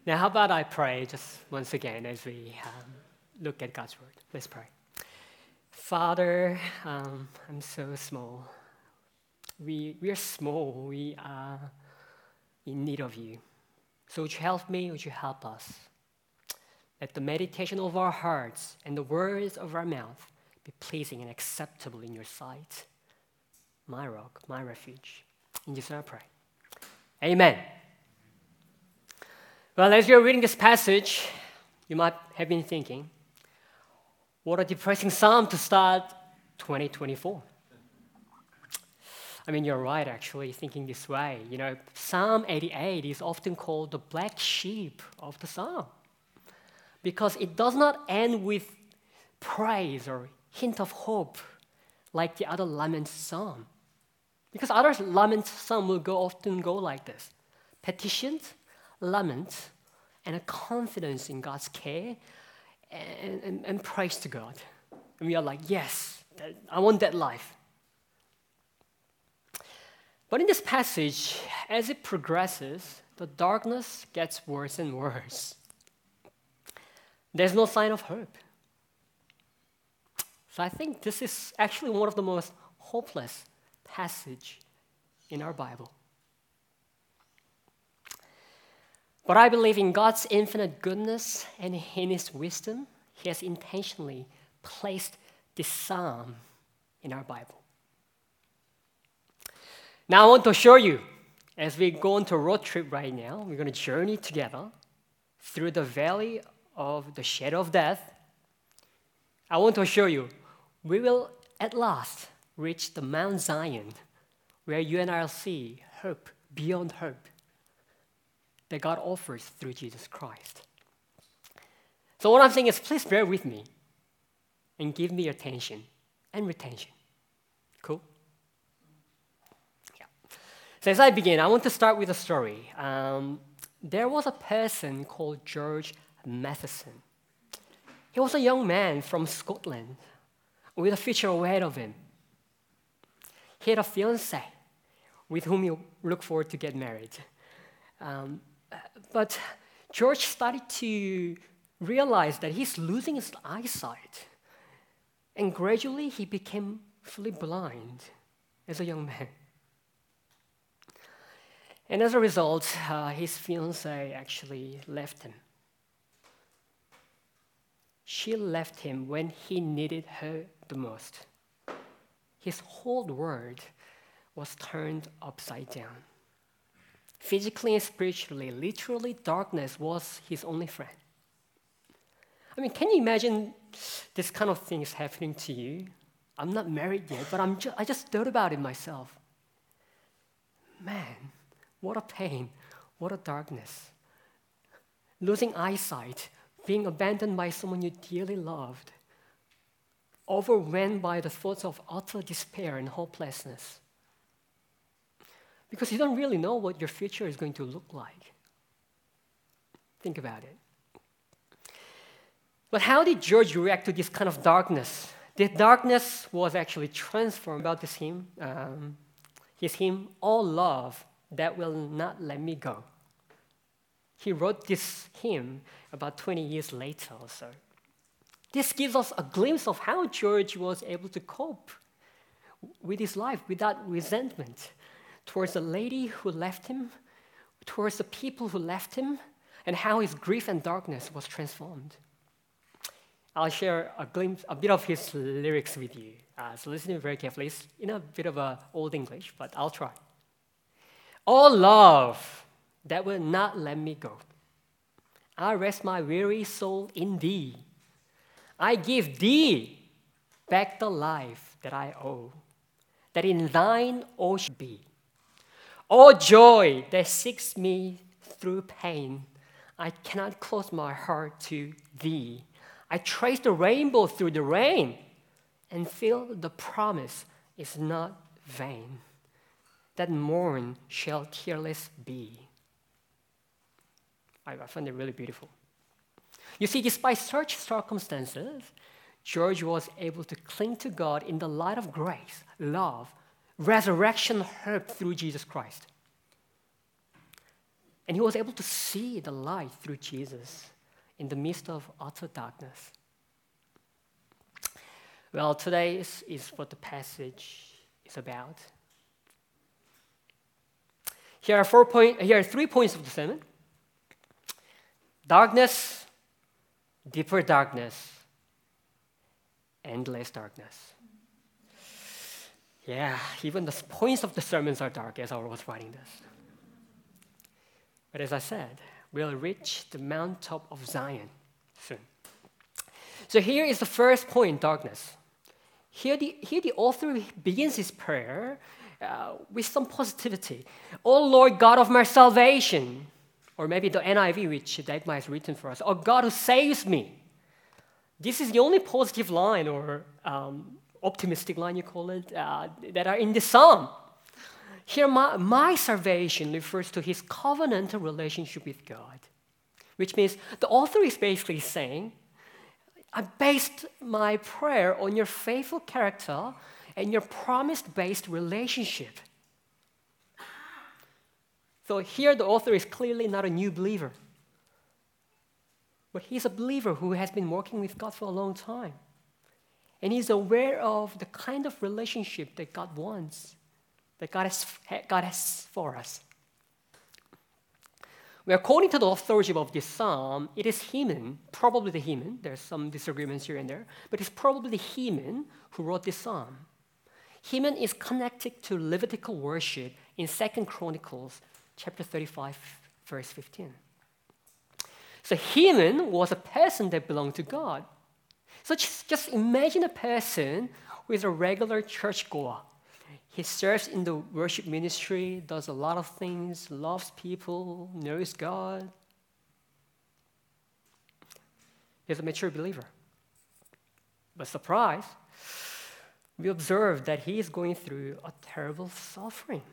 Now, how about I pray just once again as we look at God's Word? Let's pray. Father, I'm so small. We are small. We are in need of you. So would you help me? Would you help us? Let the meditation of our hearts and the words of our mouth be pleasing and acceptable in your sight. My rock, my refuge. In Jesus' name I pray. Amen. Well, as you're reading this passage, you might have been thinking, what a depressing psalm to start 2024. I mean, you're right, actually, thinking this way. You know, Psalm 88 is often called the black sheep of the psalm because it does not end with praise or hint of hope like the other lament psalm. Because other lament psalm will often go like this: petitions, lament, and a confidence in God's care and praise to God. And we are like, yes, I want that life. But in this passage, as it progresses, the darkness gets worse and worse. There's no sign of hope. So I think this is actually one of the most hopeless passages in our Bible. But I believe in God's infinite goodness and in His wisdom, He has intentionally placed this psalm in our Bible. Now I want to assure you, as we go on to a road trip right now, we're going to journey together through the valley of the shadow of death. I want to assure you, we will at last reach the Mount Zion, where you and I will see hope beyond hope that God offers through Jesus Christ. So what I'm saying is, please bear with me and give me your attention and retention. Cool? Yeah. So as I begin, I want to start with a story. There was a person called George Matheson. He was a young man from Scotland with a future ahead of him. He had a fiancée with whom he looked forward to get married. But George started to realize that he's losing his eyesight. And gradually he became fully blind as a young man. And as a result, his fiancée actually left him. She left him when he needed her the most. His whole world was turned upside down. Physically and spiritually, literally, darkness was his only friend. I mean, can you imagine this kind of things happening to you? I'm not married yet, but I just thought about it myself. Man, what a pain, what a darkness. Losing eyesight, being abandoned by someone you dearly loved, overwhelmed by the thoughts of utter despair and hopelessness. Because you don't really know what your future is going to look like. Think about it. But how did George react to this kind of darkness? The darkness was actually transformed about this hymn. His hymn, "All Love That Will Not Let Me Go." He wrote this hymn about 20 years later or so. This gives us a glimpse of how George was able to cope with his life without resentment towards the lady who left him, towards the people who left him, and how his grief and darkness was transformed. I'll share a bit of his lyrics with you. So listen very carefully. It's in a bit of old English, but I'll try. "All love that will not let me go, I rest my weary soul in thee. I give thee back the life that I owe, that in thine all should be. O joy that seeks me through pain, I cannot close my heart to thee. I trace the rainbow through the rain and feel the promise is not vain, that morn shall tearless be." I find it really beautiful. You see, despite such circumstances, George was able to cling to God in the light of grace, love, resurrection, hope through Jesus Christ. And he was able to see the light through Jesus in the midst of utter darkness. Well, today is what the passage is about. Here are 3 points of the sermon. Darkness, deeper darkness, endless darkness. Yeah, even the points of the sermons are dark as I was writing this. But as I said, we'll reach the mountaintop of Zion soon. So here is the first point, darkness. Here the author begins his prayer with some positivity. "O Lord God of my salvation," or maybe the NIV, which Dagmar has written for us, "O God who saves me." This is the only positive line or optimistic line, you call it, that are in the psalm. Here, my salvation refers to his covenantal relationship with God, which means the author is basically saying, I based my prayer on your faithful character and your promise-based relationship. So here the author is clearly not a new believer, but he's a believer who has been working with God for a long time. And he's aware of the kind of relationship that God wants, that God has for us. Well, according to the authorship of this psalm, it is Heman, probably the Heman, there's some disagreements here and there, but it's probably the Heman who wrote this psalm. Heman is connected to Levitical worship in 2 Chronicles chapter 35, verse 15. So Heman was a person that belonged to God. So just imagine a person who is a regular churchgoer. He serves in the worship ministry, does a lot of things, loves people, knows God. He's a mature believer. But surprise, we observe that he is going through a terrible suffering.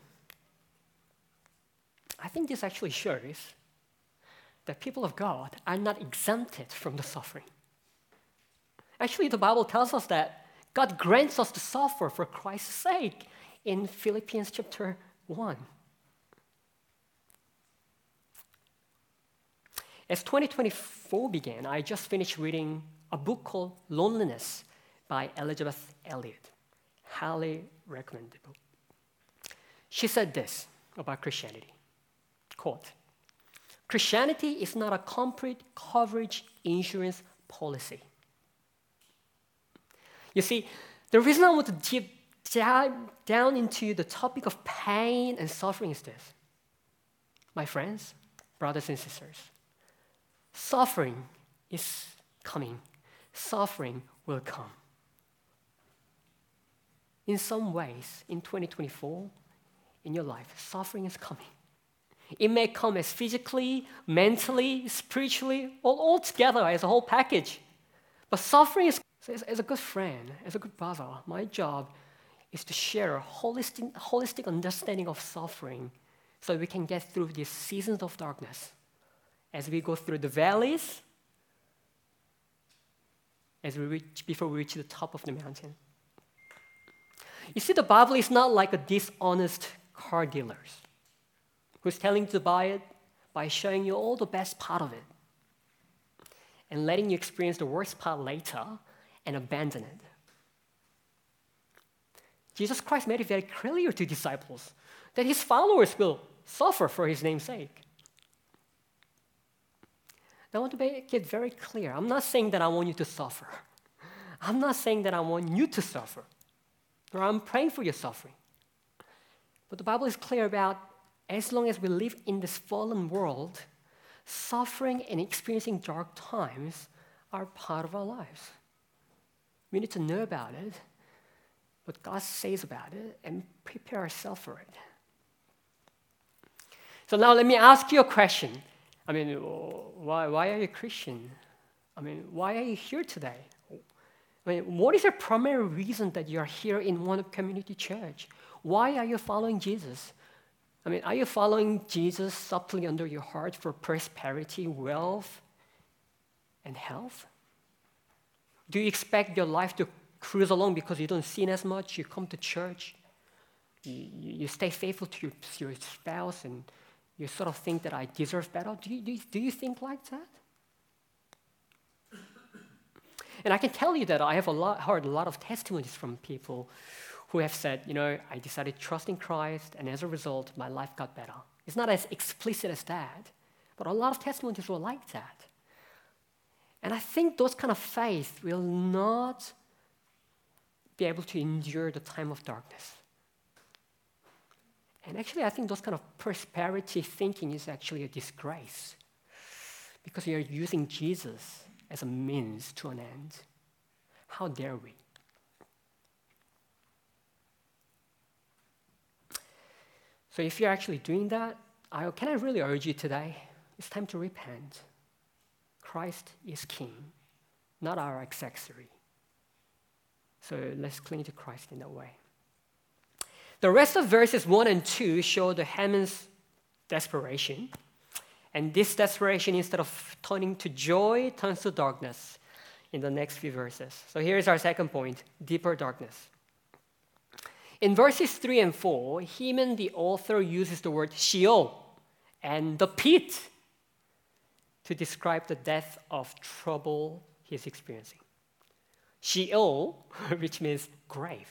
I think this actually shows that people of God are not exempted from the suffering. Actually, the Bible tells us that God grants us to suffer for Christ's sake in Philippians chapter 1. As 2024 began, I just finished reading a book called Loneliness by Elizabeth Elliot. Highly recommend the book. She said this about Christianity, quote, "Christianity is not a complete coverage insurance policy." You see, the reason I want to dive down into the topic of pain and suffering is this. My friends, brothers and sisters, suffering is coming. Suffering will come. In some ways, in 2024, in your life, suffering is coming. It may come as physically, mentally, spiritually, all together as a whole package. But suffering is, as a good friend, as a good brother, my job is to share a holistic understanding of suffering so we can get through these seasons of darkness as we go through the valleys, before we reach the top of the mountain. You see, the Bible is not like a dishonest car dealer who's telling you to buy it by showing you all the best part of it and letting you experience the worst part later and abandon it. Jesus Christ made it very clear to disciples that his followers will suffer for his name's sake. Now, I want to make it very clear. I'm not saying that I want you to suffer. I'm not saying that I want you to suffer, or I'm praying for your suffering. But the Bible is clear about as long as we live in this fallen world, suffering and experiencing dark times are part of our lives. We need to know about it, what God says about it, and prepare ourselves for it. So now let me ask you a question. I mean, why are you a Christian? I mean, why are you here today? I mean, what is the primary reason that you are here in One Up Community Church? Why are you following Jesus? I mean, are you following Jesus subtly under your heart for prosperity, wealth, and health? Do you expect your life to cruise along because you don't sin as much? You come to church, you stay faithful to your spouse, and You sort of think that I deserve better. Do you think like that? And I can tell you that I have heard a lot of testimonies from people who have said, I decided to trust in Christ, and as a result, my life got better. It's not as explicit as that, but a lot of testimonies were like that. And I think those kind of faith will not be able to endure the time of darkness. And actually, I think those kind of prosperity thinking is actually a disgrace, because you're using Jesus as a means to an end. How dare we? So if you're actually doing that, can I really urge you today? It's time to repent. Christ is King, not our accessory. So let's cling to Christ in that way. The rest of verses 1 and 2 show the Haman's desperation. And this desperation, instead of turning to joy, turns to darkness in the next few verses. So here's our second point, deeper darkness. In verses 3 and 4, Haman, the author, uses the word Sheol and the pit to describe the depth of trouble he's experiencing. Sheol, which means grave,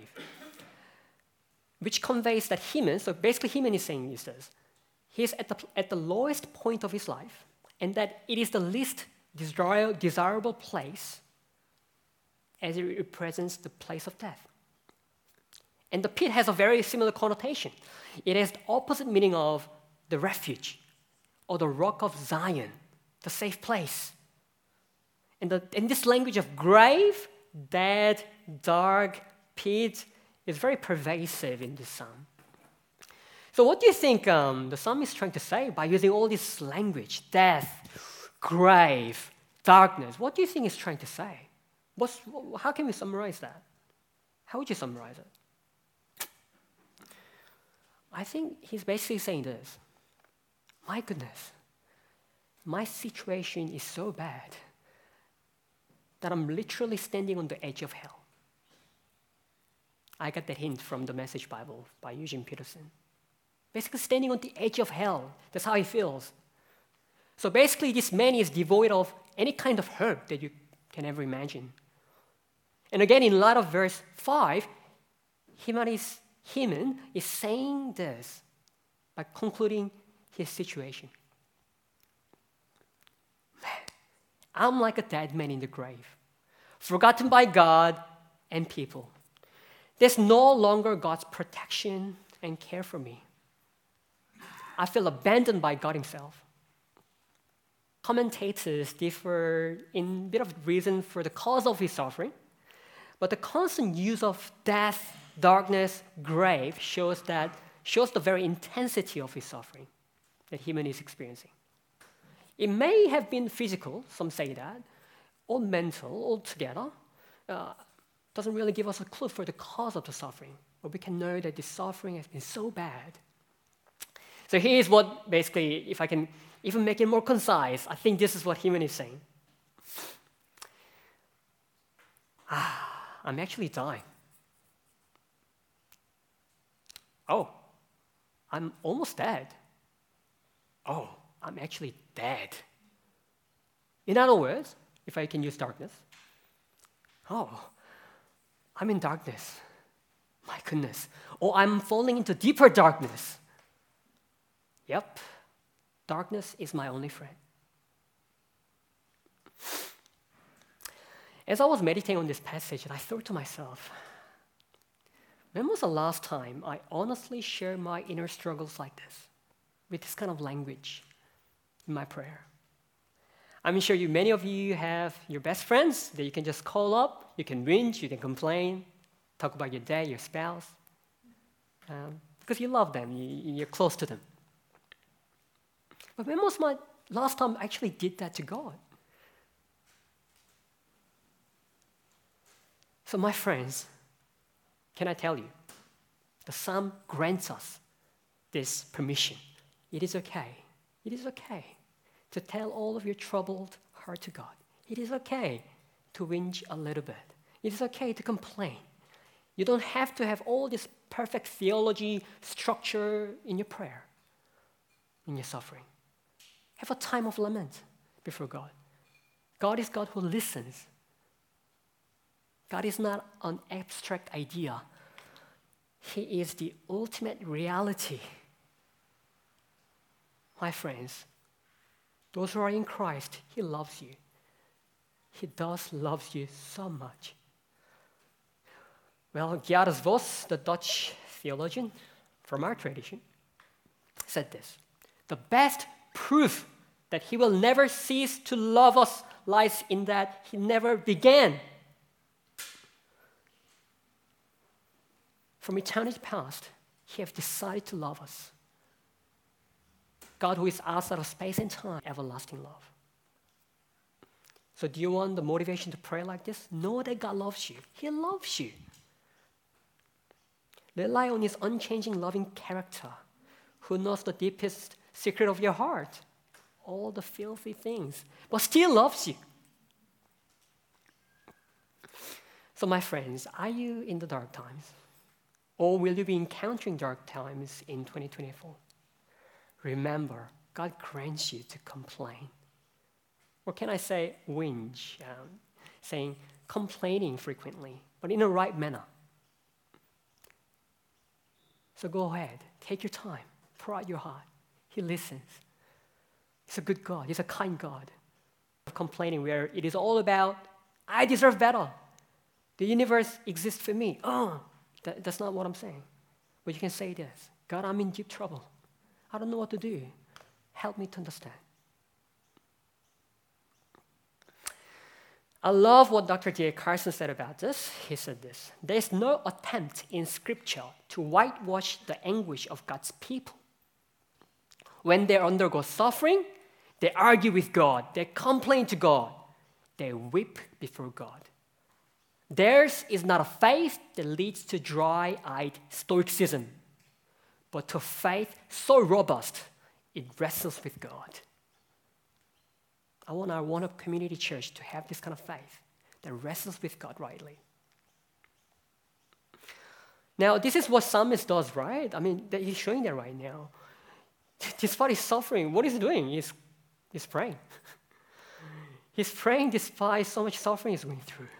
which conveys that Haman, so basically Haman is saying this, he's at the lowest point of his life, and that it is the least desirable place as it represents the place of death. And the pit has a very similar connotation. It has the opposite meaning of the refuge or the rock of Zion, the safe place. And this language of grave, dead, dark, pit is very pervasive in this psalm. So what do you think the psalmist is trying to say by using all this language, death, grave, darkness? What do you think he's trying to say? How can we summarize that? How would you summarize it? I think he's basically saying this. My goodness, my situation is so bad that I'm literally standing on the edge of hell. I got that hint from the Message Bible by Eugene Peterson. Basically standing on the edge of hell. That's how he feels. So basically this man is devoid of any kind of hope that you can ever imagine. And again, in light of verse 5, Haman is saying this by concluding his situation. Man, I'm like a dead man in the grave, forgotten by God and people. There's no longer God's protection and care for me. I feel abandoned by God himself. Commentators differ in a bit of reason for the cause of his suffering, but the constant use of death, darkness, grave shows the very intensity of his suffering that Haman is experiencing. It may have been physical, some say that, or mental altogether. Doesn't really give us a clue for the cause of the suffering, but we can know that the suffering has been so bad. So here's what basically, if I can even make it more concise, I think this is what Haman is saying. I'm actually dying. Oh, I'm almost dead. Oh, I'm actually dead. In other words, if I can use darkness, I'm in darkness. My goodness. Or I'm falling into deeper darkness. Yep, darkness is my only friend. As I was meditating on this passage, I thought to myself, when was the last time I honestly shared my inner struggles like this, with this kind of language in my prayer? I'm sure many of you have your best friends that you can just call up, you can whinge, you can complain, talk about your day, your spouse, because you love them, you're close to them. But when was my last time I actually did that to God? So my friends, can I tell you, the psalm grants us this permission. It is okay. It is okay to tell all of your troubled heart to God. It is okay to whinge a little bit. It is okay to complain. You don't have to have all this perfect theology structure in your prayer. in your suffering. Have a time of lament before God. God is God who listens. God is not an abstract idea. He is the ultimate reality. My friends, those who are in Christ, He loves you. He does love you so much. Well, Gerhardus Voss, the Dutch theologian from our tradition, said this: the best proof that He will never cease to love us lies in that He never began. From eternity past, He has decided to love us. God who is outside of space and time, everlasting love. So do you want the motivation to pray like this? Know that God loves you. He loves you. Rely on His unchanging loving character, who knows the deepest secret of your heart, all the filthy things, but still loves you. So my friends, are you in the dark times? Or will you be encountering dark times in 2024? Remember, God grants you to complain. Or can I say whinge, saying complaining frequently, but in a right manner. So go ahead, take your time, pour out your heart. He listens. He's a good God. He's a kind God. Complaining where it is all about, I deserve better. The universe exists for me. That's not what I'm saying. But you can say this: God, I'm in deep trouble. I don't know what to do. Help me to understand. I love what Dr. D.A. Carson said about this. He said this: there's no attempt in Scripture to whitewash the anguish of God's people. When they undergo suffering, they argue with God. They complain to God. They weep before God. Theirs is not a faith that leads to dry-eyed stoicism, but to faith so robust it wrestles with God. I want our One Up Community Church to have this kind of faith that wrestles with God rightly. Now, this is what psalmist does, right? I mean, he's showing that right now. Despite his suffering, what is he doing? He's praying. He's praying despite so much suffering he's going through.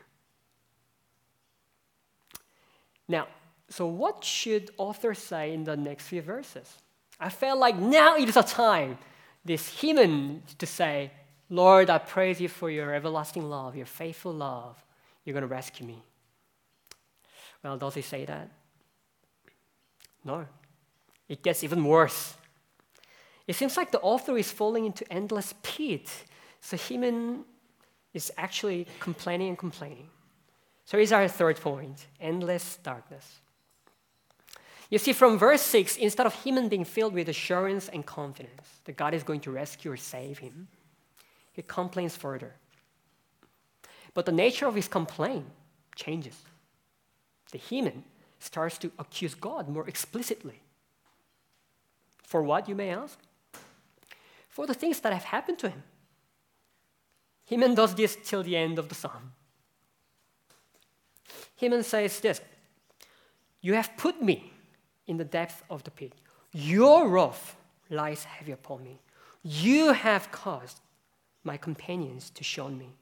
Now, so what should author say in the next few verses? I felt like now it is a time, this hymn, to say, Lord, I praise you for your everlasting love, your faithful love. You're going to rescue me. Well, does he say that? No. It gets even worse. It seems like the author is falling into endless pit. So Heman is actually complaining and complaining. So here's our third point: endless darkness. You see, from verse 6, instead of Heman being filled with assurance and confidence that God is going to rescue or save him, he complains further. But the nature of his complaint changes. The Heman starts to accuse God more explicitly. For what, you may ask? For the things that have happened to him. Heman does this till the end of the psalm. Heman says this: you have put me in the depth of the pit. Your wrath lies heavy upon me. You have caused my companions to shun me.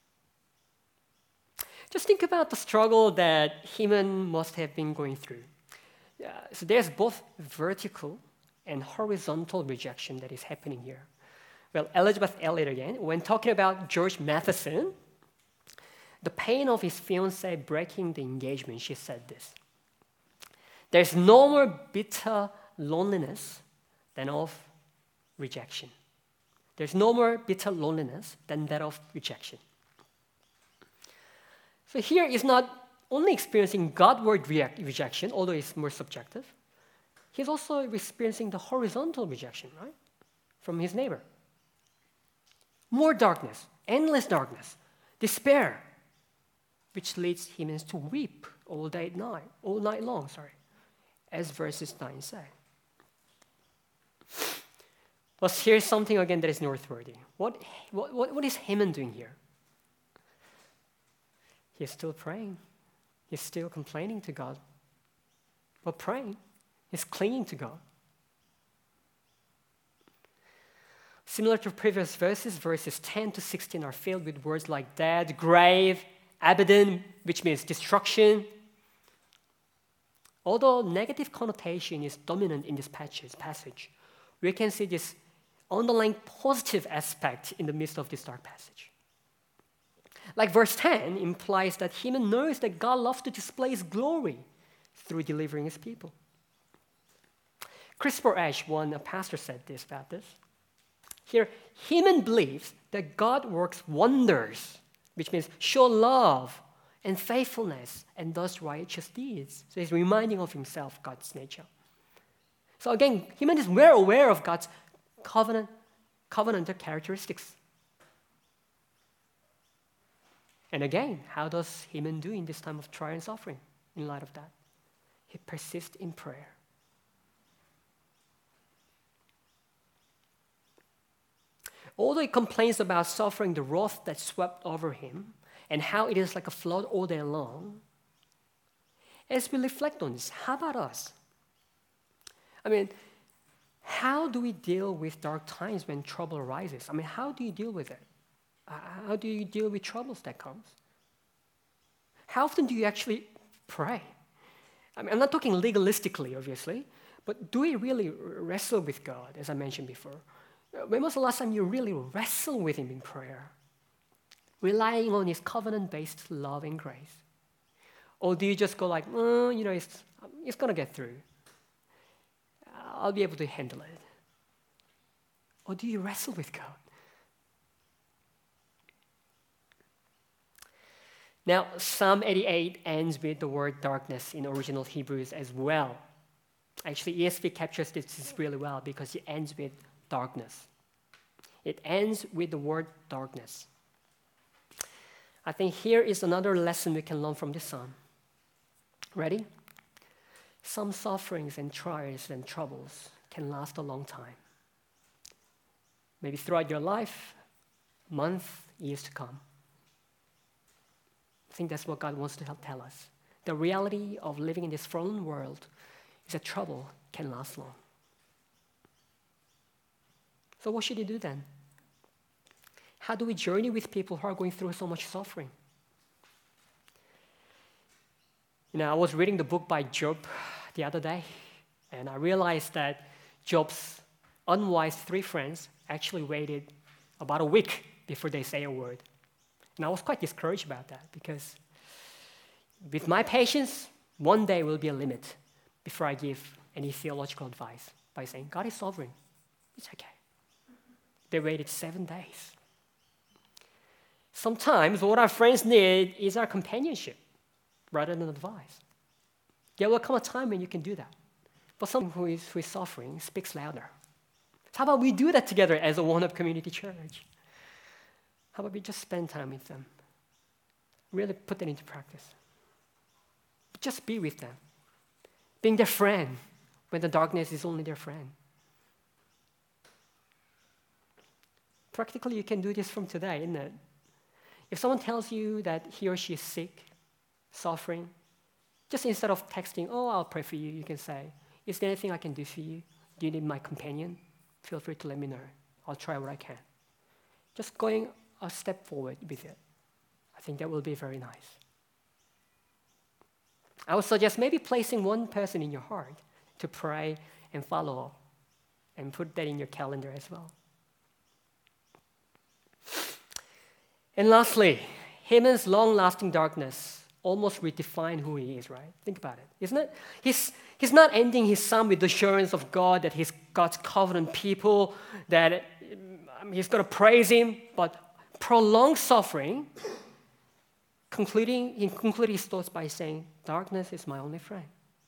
Just think about the struggle that Heman must have been going through. So there's both vertical and horizontal rejection that is happening here. Well, Elizabeth Elliot again, when talking about George Matheson, the pain of his fiancée breaking the engagement, she said this: there's no more bitter loneliness than of rejection. There's no more bitter loneliness than that of rejection. So here is not only experiencing Godward rejection, although it's more subjective, he's also experiencing the horizontal rejection, right? From his neighbor. More darkness, endless darkness, despair, which leads him to weep all night long, as verses 9 say. But here's something again that is noteworthy. What is Heman doing here? He's still praying. He's still complaining to God. But praying. He's clinging to God. Similar to previous verses, verses 10 to 16 are filled with words like dead, grave, Abaddon, which means destruction. Although negative connotation is dominant in this passage, we can see this underlying positive aspect in the midst of this dark passage. Like verse 10 implies that Heman knows that God loves to display his glory through delivering his people. Christopher Ash, a pastor, said this about this. Here, Heman believes that God works wonders, which means show love and faithfulness and does righteous deeds. So he's reminding of himself God's nature. So again, Heman is well aware of God's covenantal characteristics. And again, how does Heman do in this time of trial and suffering in light of that? He persists in prayer. Although he complains about suffering the wrath that swept over him and how it is like a flood all day long, as we reflect on this, how about us? How do we deal with dark times when trouble arises? How do you deal with it? How do you deal with troubles that comes? How often do you actually pray? I'm not talking legalistically, obviously, but do we really wrestle with God, as I mentioned before? When was the last time you really wrestled with Him in prayer, relying on His covenant-based love and grace? Or do you just go like, it's going to get through. I'll be able to handle it. Or do you wrestle with God? Now, Psalm 88 ends with the word darkness in original Hebrews as well. Actually, ESV captures this really well because it ends with darkness. It ends with the word darkness. I think here is another lesson we can learn from this psalm. Ready? Some sufferings and trials and troubles can last a long time. Maybe throughout your life, months, years to come. I think that's what God wants to tell us. The reality of living in this fallen world is that trouble can last long. So what should you do then? How do we journey with people who are going through so much suffering? I was reading the book by Job the other day, and I realized that Job's unwise 3 friends actually waited about a week before they say a word. And I was quite discouraged about that because with my patience, one day will be a limit before I give any theological advice by saying, God is sovereign. It's okay. They waited 7 days. Sometimes what our friends need is our companionship rather than advice. There will come a time when you can do that. But someone who is suffering speaks louder. So how about we do that together as a One-Up Community Church? How about we just spend time with them? Really put that into practice. Just be with them. Being their friend when the darkness is only their friend. Practically, you can do this from today, isn't it? If someone tells you that he or she is sick, suffering, just instead of texting, I'll pray for you, you can say, is there anything I can do for you? Do you need my companion? Feel free to let me know. I'll try what I can. Just going a step forward with it. I think that will be very nice. I would suggest maybe placing one person in your heart to pray and follow up and put that in your calendar as well. And lastly, Haman's long-lasting darkness almost redefined who he is, right? Think about it, isn't it? He's not ending his psalm with the assurance of God that he's God's covenant people, that he's going to praise him, but prolonged suffering, he concluded his thoughts by saying, darkness is my only friend.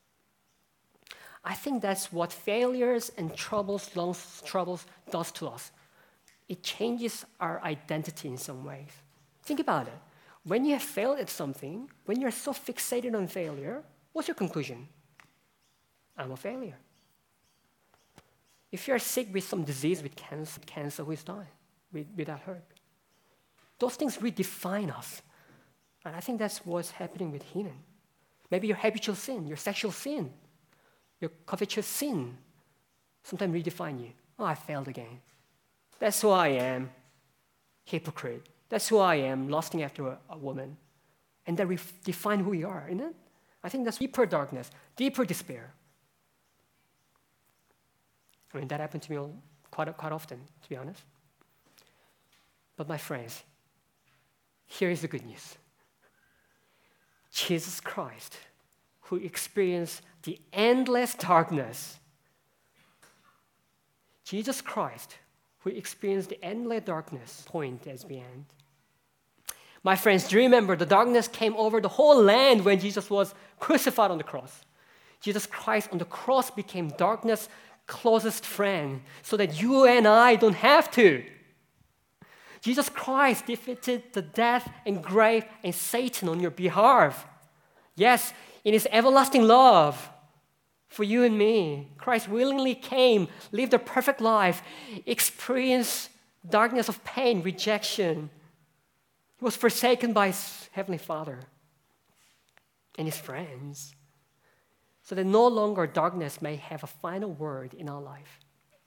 I think that's what failures and long troubles does to us. It changes our identity in some ways. Think about it. When you have failed at something, when you're so fixated on failure, what's your conclusion? I'm a failure. If you're sick with some disease, with cancer, who is dying without hope? Those things redefine us. And I think that's what's happening with Haman. Maybe your habitual sin, your sexual sin, your covetous sin sometimes redefine you. I failed again. That's who I am, hypocrite. That's who I am, lusting after a woman. And that define who we are, isn't it? I think that's deeper darkness, deeper despair. I mean, that happened to me quite often, to be honest. But my friends, here is the good news. Jesus Christ, who experienced the endless darkness, Jesus Christ, who experienced the endless darkness, point as the end. My friends, do you remember the darkness came over the whole land when Jesus was crucified on the cross? Jesus Christ on the cross became darkness' closest friend so that you and I don't have to. Jesus Christ defeated the death and grave and Satan on your behalf. Yes, in his everlasting love for you and me, Christ willingly came, lived a perfect life, experienced darkness of pain, rejection. He was forsaken by his Heavenly Father and his friends, so that no longer darkness may have a final word in our life.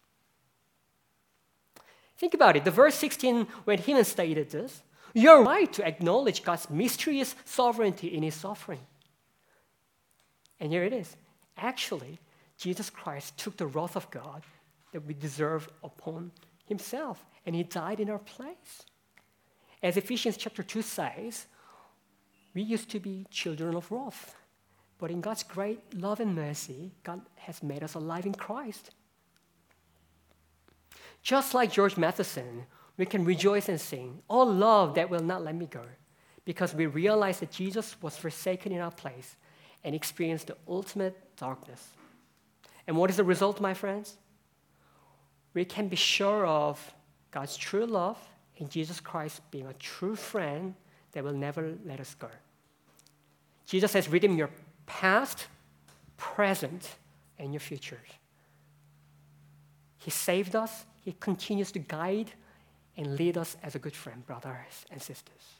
Think about it. The verse 16, when he stated this, you're right to acknowledge God's mysterious sovereignty in his suffering. And here it is. Actually, Jesus Christ took the wrath of God that we deserve upon himself, and he died in our place. As Ephesians chapter 2 says, we used to be children of wrath, but in God's great love and mercy, God has made us alive in Christ. Just like George Matheson, we can rejoice and sing, "Oh, love that will not let me go," because we realize that Jesus was forsaken in our place and experienced the ultimate darkness. And what is the result, my friends? We can be sure of God's true love and Jesus Christ being a true friend that will never let us go. Jesus has redeemed your past, present, and your future. He saved us. He continues to guide and lead us as a good friend, brothers and sisters.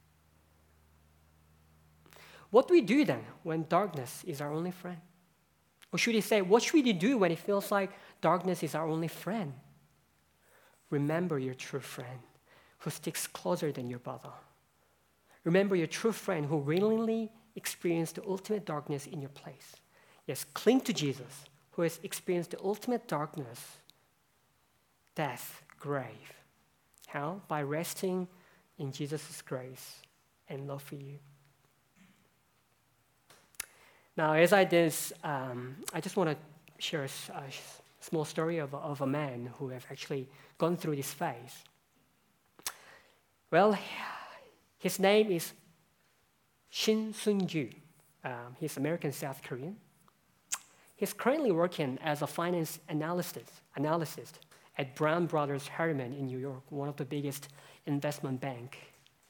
What do we do then when darkness is our only friend? Or should he say, what should we do when it feels like darkness is our only friend? Remember your true friend who sticks closer than your brother. Remember your true friend who willingly experienced the ultimate darkness in your place. Yes, cling to Jesus, who has experienced the ultimate darkness, death, grave. How? By resting in Jesus' grace and love for you. Now, as I did, I just want to share a small story of a man who have actually gone through this phase. Well, his name is Shin Sun-ju. He's American South Korean. He's currently working as a finance analyst at Brown Brothers Harriman in New York, one of the biggest investment bank.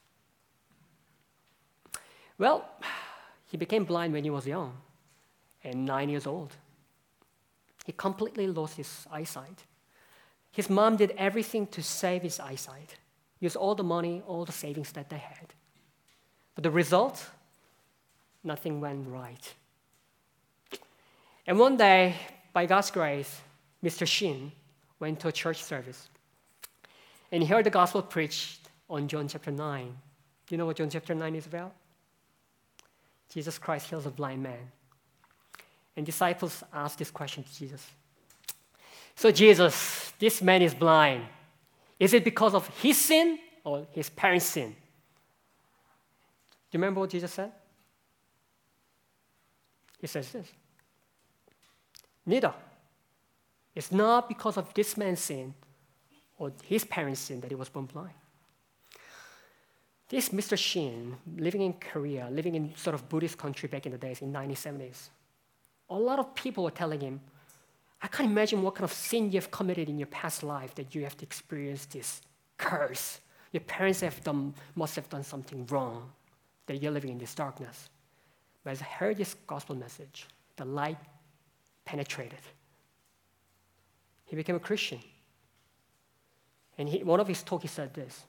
Well, he became blind when he was young, and 9 years old. He completely lost his eyesight. His mom did everything to save his eyesight, used all the money, all the savings that they had. But the result, nothing went right. And one day, by God's grace, Mr. Shin went to a church service, and he heard the gospel preached on John chapter 9. Do you know what John chapter 9 is about? Jesus Christ heals a blind man. And disciples asked this question to Jesus. So Jesus, this man is blind. Is it because of his sin or his parents' sin? Do you remember what Jesus said? He says this. Neither. It's not because of this man's sin or his parents' sin that he was born blind. This Mr. Shin, living in Korea, living in sort of Buddhist country back in the days, in 1970s, a lot of people were telling him, I can't imagine what kind of sin you have committed in your past life that you have to experience this curse. Your parents must have done something wrong, that you're living in this darkness. But as I heard this gospel message, the light penetrated. He became a Christian. And one of his talks, he said this.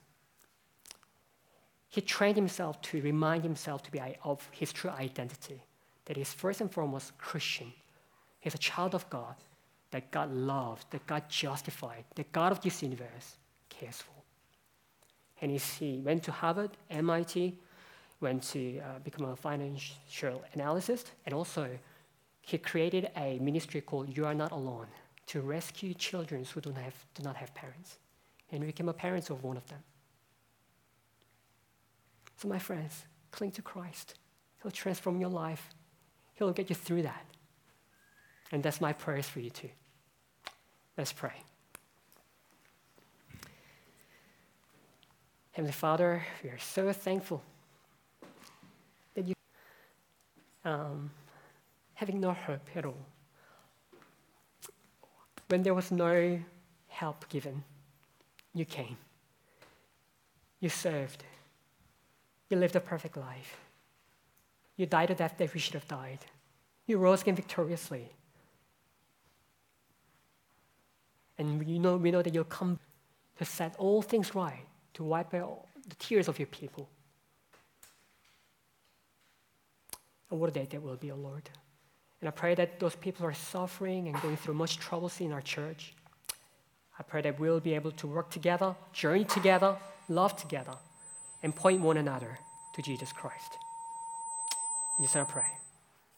He trained himself to remind himself of his true identity, that he's first and foremost Christian. He's a child of God, that God loved, that God justified, the God of this universe cares for. And he went to Harvard, MIT, went to become a financial analyst, and also he created a ministry called You Are Not Alone to rescue children who do not have parents. And became a parent of one of them. So my friends, cling to Christ. He'll transform your life. He'll get you through that. And that's my prayers for you too. Let's pray. Heavenly Father, we are so thankful that you, having no hope at all, when there was no help given, you came. You served. You lived a perfect life. You died a death that we should have died. You rose again victoriously. And we know that you'll come to set all things right, to wipe out the tears of your people. And what a day that will be, O Lord. And I pray that those people who are suffering and going through much troubles in our church, I pray that we'll be able to work together, journey together, love together, and point one another to Jesus Christ. In Jesus' name I pray.